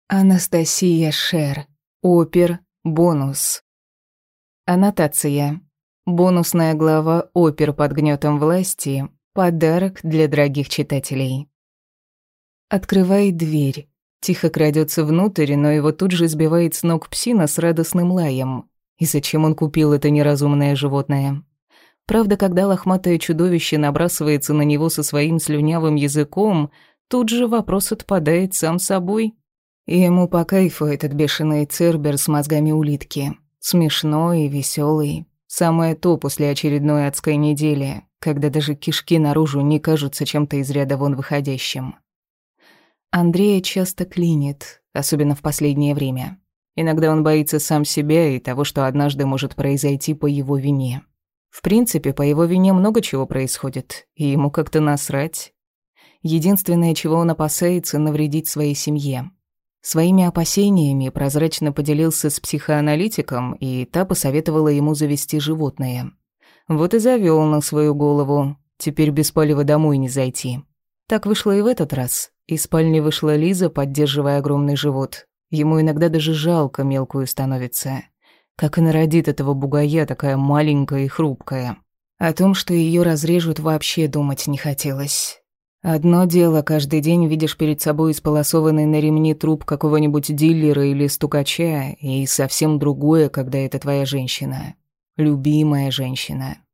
Анастасия Шер. Опер. Бонус. Аннотация. Бонусная глава «Опер под гнетом власти» – подарок для дорогих читателей. Открывает дверь. Тихо крадется внутрь, но его тут же сбивает с ног псина с радостным лаем. И зачем он купил это неразумное животное? Правда, когда лохматое чудовище набрасывается на него со своим слюнявым языком, тут же вопрос отпадает сам собой. Ему по кайфу этот бешеный цербер с мозгами улитки. Смешной и веселый. Самое то после очередной адской недели, когда даже кишки наружу не кажутся чем-то из ряда вон выходящим. Андрея часто клинит, особенно в последнее время. Иногда он боится сам себя и того, что однажды может произойти по его вине. В принципе, по его вине много чего происходит, и ему как-то насрать. Единственное, чего он опасается, навредить своей семье. Своими опасениями прозрачно поделился с психоаналитиком, и та посоветовала ему завести животное. Вот и завёл на свою голову. Теперь без палева домой не зайти. Так вышло и в этот раз. Из спальни вышла Лиза, поддерживая огромный живот. Ему иногда даже жалко мелкую становится. Как она родит этого бугая, такая маленькая и хрупкая. О том, что её разрежут, вообще думать не хотелось. Одно дело, каждый день видишь перед собой исполосованный на ремне труп какого-нибудь дилера или стукача, и совсем другое, когда это твоя женщина. Любимая женщина.